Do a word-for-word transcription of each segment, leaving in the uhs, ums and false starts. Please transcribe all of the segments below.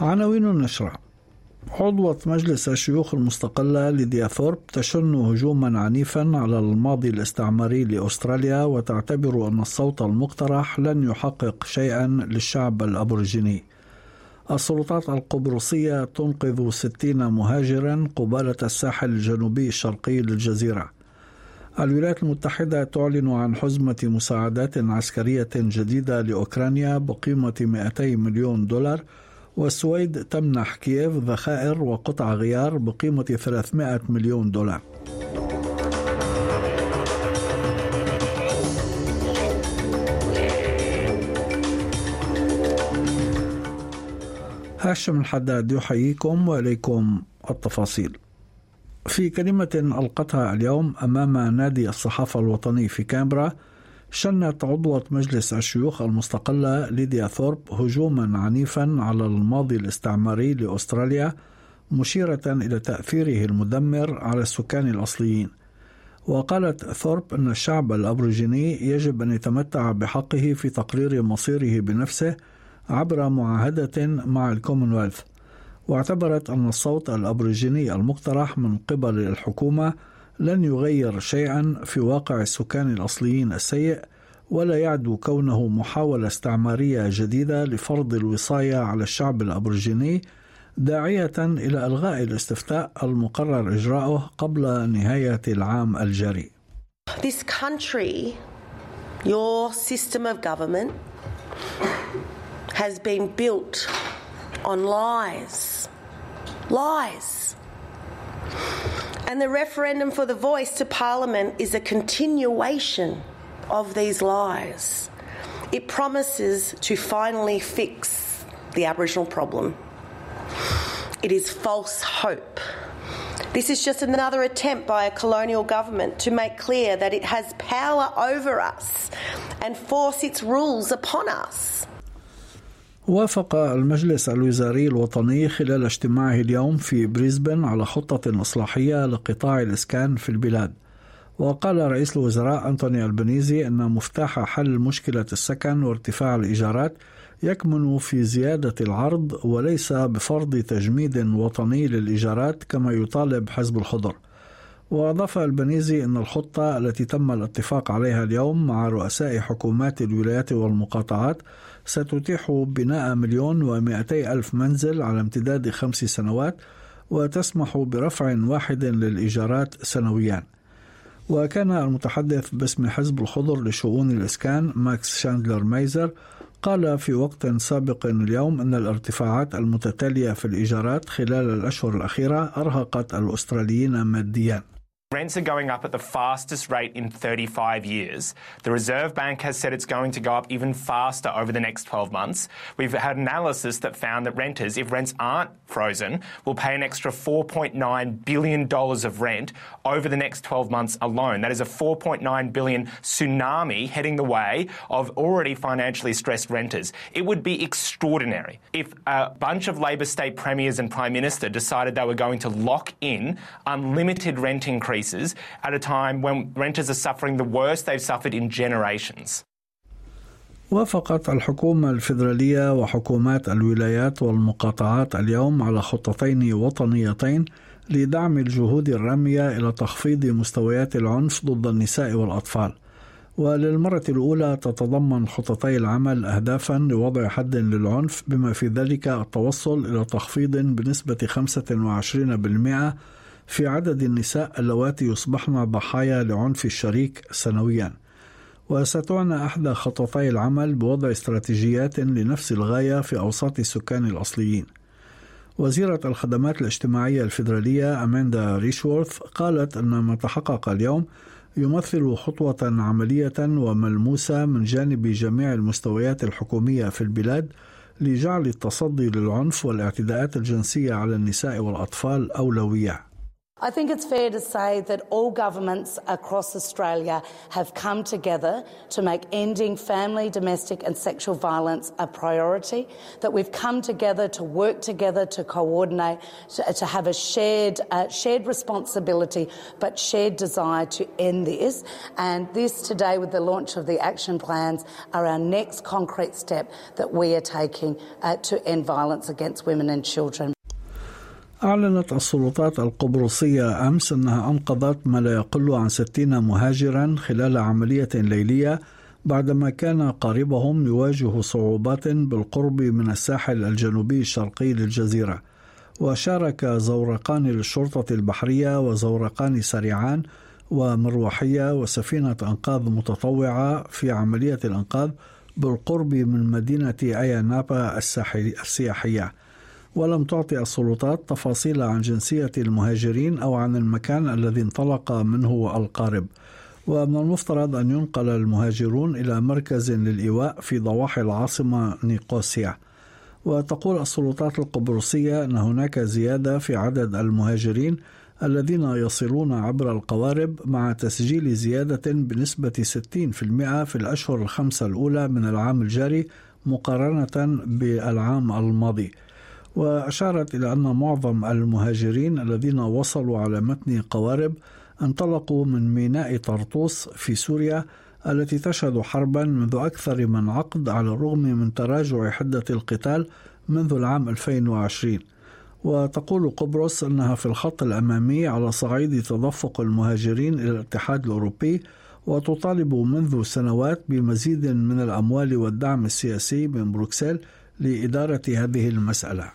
عناوين النشرة: عضوة مجلس الشيوخ المستقلة ليديا ثورب تشن هجوما عنيفا على الماضي الاستعماري لأستراليا، وتعتبر أن الصوت المقترح لن يحقق شيئا للشعب الأبوريجيني. السلطات القبرصية تنقذ ستين مهاجرا قبالة الساحل الجنوبي الشرقي للجزيرة. الولايات المتحدة تعلن عن حزمة مساعدات عسكرية جديدة لأوكرانيا بقيمة مئتي مليون دولار، والسويد تمنح كييف ذخائر وقطع غيار بقيمة ثلاثمئة مليون دولار. هاشم الحداد يحييكم وإليكم التفاصيل. في كلمة ألقتها اليوم أمام نادي الصحافة الوطني في كامبرا، شنت عضوة مجلس الشيوخ المستقلة ليديا ثورب هجوما عنيفا على الماضي الاستعماري لأستراليا، مشيرة إلى تأثيره المدمر على السكان الأصليين. وقالت ثورب أن الشعب الأبوريجيني يجب أن يتمتع بحقه في تقرير مصيره بنفسه عبر معاهدة مع الكومنولث، واعتبرت أن الصوت الأبوريجيني المقترح من قبل الحكومة لن يغير شيئا في واقع السكان الأصليين السيء، ولا يعدو كونه محاولة استعمارية جديدة لفرض الوصاية على الشعب الأبوريجيني، داعية إلى إلغاء الاستفتاء المقرر إجراؤه قبل نهاية العام الجاري. This country, your system of government has been built on lies. Lies. And the referendum for the voice to Parliament is a continuation of these lies. It promises to finally fix the Aboriginal problem. It is false hope. This is just another attempt by a colonial government to make clear that it has power over us and force its rules upon us. وافق المجلس الوزاري الوطني خلال اجتماعه اليوم في بريسبن على خطة إصلاحية لقطاع الإسكان في البلاد. وقال رئيس الوزراء أنتوني ألبانيزي أن مفتاح حل مشكلة السكن وارتفاع الإيجارات يكمن في زيادة العرض وليس بفرض تجميد وطني للإيجارات كما يطالب حزب الخضر. وأضاف ألبانيزي أن الخطة التي تم الاتفاق عليها اليوم مع رؤساء حكومات الولايات والمقاطعات ستتيح بناء مليون ومئتي ألف منزل على امتداد خمس سنوات، وتسمح برفع واحد للإيجارات سنويا. وكان المتحدث باسم حزب الخضر لشؤون الإسكان ماكس شاندلر مايزر قال في وقت سابق اليوم أن الارتفاعات المتتالية في الإيجارات خلال الأشهر الأخيرة أرهقت الأستراليين ماديا. Rents are going up at the fastest rate in thirty-five years. The Reserve Bank has said it's going to go up even faster over the next twelve months. We've had analysis that found that renters, if rents aren't frozen, will pay an extra four point nine billion dollars of rent over the next twelve months alone. That is a four point nine billion dollars tsunami heading the way of already financially stressed renters. It would be extraordinary if a bunch of Labor state premiers and Prime Minister decided they were going to lock in unlimited rent increases at a time when renters are suffering the worst they've suffered in generations. وافقت الحكومة الفيدرالية وحكومات الولايات والمقاطعات اليوم على خطتين وطنيتين لدعم الجهود الرامية إلى تخفيض مستويات العنف ضد النساء والأطفال. وللمرة الأولى تتضمن خطتي العمل أهدافا لوضع حد للعنف، بما في ذلك التوصل إلى تخفيض بنسبة خمسة وعشرين بالمئة في عدد النساء اللواتي يصبحن ضحايا لعنف الشريك سنويا. وستعنى أحدى خطتي العمل بوضع استراتيجيات لنفس الغاية في أوساط السكان الأصليين. وزيرة الخدمات الاجتماعية الفيدرالية أماندا ريشورث قالت أن ما تحقق اليوم يمثل خطوة عملية وملموسة من جانب جميع المستويات الحكومية في البلاد لجعل التصدي للعنف والاعتداءات الجنسية على النساء والأطفال أولوية. I think it's fair to say that all governments across Australia have come together to make ending family, domestic and sexual violence a priority, that we've come together to work together, to coordinate, to, to have a shared, uh, shared responsibility but shared desire to end this. And this today, with the launch of the action plans, are our next concrete step that we are taking uh, to end violence against women and children. أعلنت السلطات القبرصية أمس أنها أنقذت ما لا يقل عن ستين مهاجرا خلال عملية ليلية بعدما كان قاربهم يواجه صعوبات بالقرب من الساحل الجنوبي الشرقي للجزيرة. وشارك زورقان للشرطة البحرية وزورقان سريعان ومروحية وسفينة أنقاذ متطوعة في عملية الإنقاذ بالقرب من مدينة أيانابا السياحية. ولم تعطي السلطات تفاصيل عن جنسية المهاجرين أو عن المكان الذي انطلق منه القارب. ومن المفترض أن ينقل المهاجرون إلى مركز للإيواء في ضواحي العاصمة نيقوسيا. وتقول السلطات القبرصية أن هناك زيادة في عدد المهاجرين الذين يصلون عبر القوارب، مع تسجيل زيادة بنسبة ستين بالمئة في الأشهر الخمسة الأولى من العام الجاري مقارنة بالعام الماضي. وأشارت إلى أن معظم المهاجرين الذين وصلوا على متن قوارب انطلقوا من ميناء طرطوس في سوريا التي تشهد حربا منذ أكثر من عقد على الرغم من تراجع حدة القتال منذ العام ألفين وعشرين. وتقول قبرص أنها في الخط الأمامي على صعيد تدفق المهاجرين إلى الاتحاد الأوروبي، وتطالب منذ سنوات بمزيد من الأموال والدعم السياسي من بروكسل لإدارة هذه المسألة.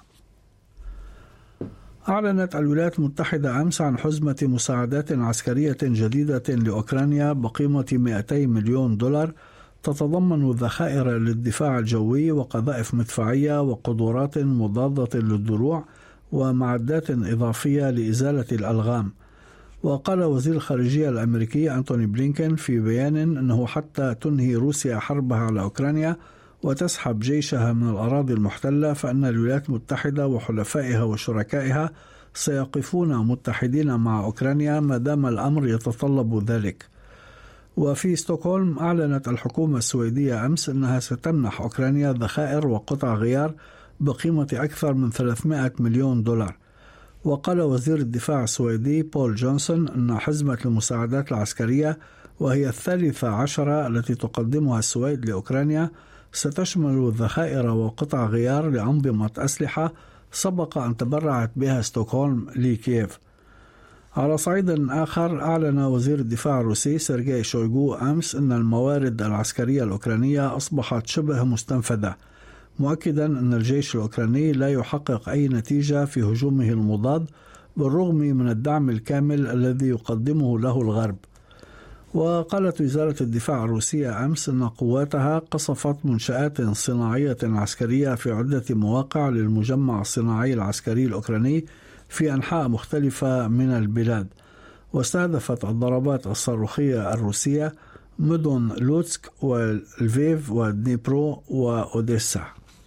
أعلنت الولايات المتحدة أمس عن حزمة مساعدات عسكرية جديدة لأوكرانيا بقيمة مئتي مليون دولار، تتضمن ذخائر للدفاع الجوي وقذائف مدفعية وقدرات مضادة للدروع ومعدات إضافية لإزالة الألغام. وقال وزير الخارجية الأمريكي أنتوني بلينكن في بيان أنه حتى تنهي روسيا حربها على أوكرانيا وتسحب جيشها من الأراضي المحتلة فإن الولايات المتحدة وحلفائها وشركائها سيقفون متحدين مع أوكرانيا ما دام الأمر يتطلب ذلك. وفي ستوكهولم أعلنت الحكومة السويدية أمس أنها ستمنح أوكرانيا ذخائر وقطع غيار بقيمة أكثر من ثلاثمائة مليون دولار. وقال وزير الدفاع السويدي بول جونسون أن حزمة المساعدات العسكرية، وهي الثالثة عشرة التي تقدمها السويد لأوكرانيا، ستشمل ذخائر وقطع غيار لأنظمة أسلحة سبق أن تبرعت بها ستوكهولم لكييف. على صعيد آخر، أعلن وزير الدفاع الروسي سيرجي شويغو أمس أن الموارد العسكرية الأوكرانية أصبحت شبه مستنفذة، مؤكدا أن الجيش الأوكراني لا يحقق أي نتيجة في هجومه المضاد بالرغم من الدعم الكامل الذي يقدمه له الغرب. وقالت وزارة الدفاع الروسية أمس أن قواتها قصفت منشآت صناعية عسكرية في عدة مواقع للمجمع الصناعي العسكري الأوكراني في أنحاء مختلفة من البلاد. واستهدفت الضربات الصاروخية الروسية مدن لوتسك واللفيف ودنيبرو وأوديسا.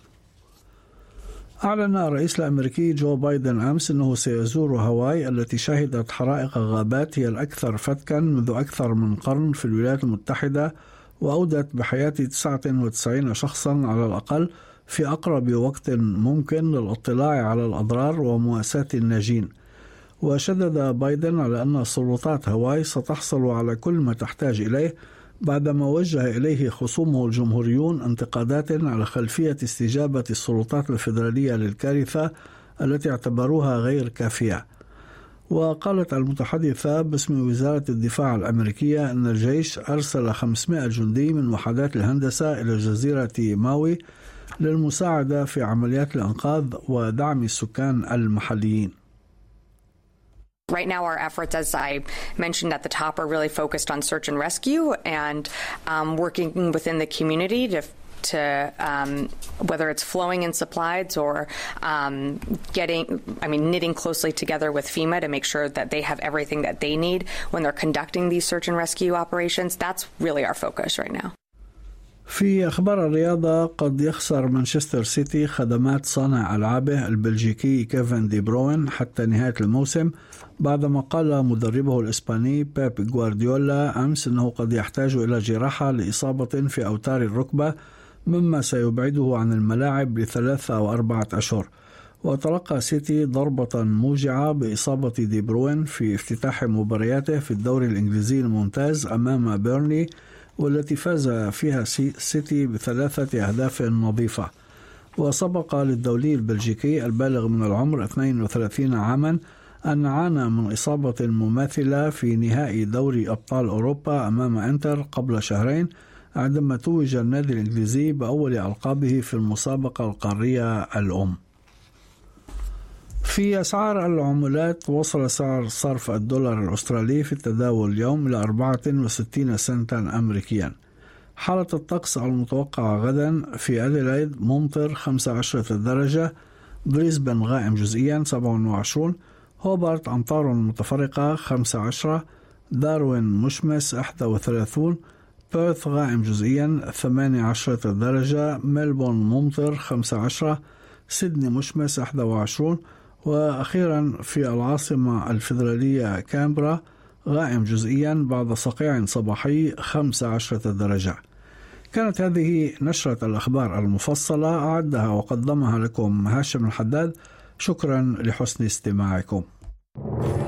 أعلن الرئيس الأمريكي جو بايدن أمس أنه سيزور هاواي التي شهدت حرائق غابات هي الأكثر فتكا منذ أكثر من قرن في الولايات المتحدة، وأودت بحياة تسعة وتسعين شخصا على الأقل في أقرب وقت ممكن للاطلاع على الأضرار ومواساة الناجين. وشدد بايدن على أن سلطات هاواي ستحصل على كل ما تحتاج إليه بعدما وجه إليه خصومه الجمهوريون انتقادات على خلفية استجابة السلطات الفيدرالية للكارثة التي اعتبروها غير كافية. وقالت المتحدثة باسم وزارة الدفاع الأمريكية أن الجيش أرسل خمسمائة جندي من وحدات الهندسة إلى جزيرة ماوي للمساعدة في عمليات الإنقاذ ودعم السكان المحليين. Right now, our efforts, as I mentioned at the top, are really focused on search and rescue and um, working within the community to, to um, whether it's flowing in supplies or um, getting, I mean, knitting closely together with FEMA to make sure that they have everything that they need when they're conducting these search and rescue operations. That's really our focus right now. في أخبار الرياضة، قد يخسر مانشستر سيتي خدمات صانع ألعابه البلجيكي كيفن دي بروين حتى نهاية الموسم، بعدما قال مدربه الإسباني بيب غوارديولا أمس أنه قد يحتاج إلى جراحة لإصابة في أوتار الركبة، مما سيبعده عن الملاعب لثلاثة أو أربعة أشهر. وتلقى سيتي ضربة موجعة بإصابة دي بروين في افتتاح مبارياته في الدوري الإنجليزي الممتاز أمام بيرني، والتي فاز فيها سيتي بثلاثة أهداف نظيفة. وسبق للدولي البلجيكي البالغ من العمر اثنين وثلاثين عاما أن عانى من إصابة مماثلة في نهائي دوري أبطال أوروبا أمام إنتر قبل شهرين، عندما توج النادي الإنجليزي بأول ألقابه في المسابقة القارية الأم. في أسعار العملات، وصل سعر صرف الدولار الأسترالي في التداول اليوم إلى أربعة وستين سنتا أمريكيا. حالة الطقس المتوقعة غدا: في أديلايد ممطر خمسة عشر درجة، بريسبن غائم جزئيا سبعة وعشرين، هوبارت أمطار متفرقة خمسة عشر، داروين مشمس واحد وثلاثين، بيرث غائم جزئيا ثمانية عشر درجة، ملبورن ممطر خمسة عشر، سيدني مشمس واحد وعشرين، وأخيرا في العاصمة الفيدرالية كامبرا غائم جزئيا بعد صقيع صباحي خمسة عشر درجة. كانت هذه نشرة الأخبار المفصلة، أعدها وقدمها لكم هاشم الحداد. شكرا لحسن استماعكم.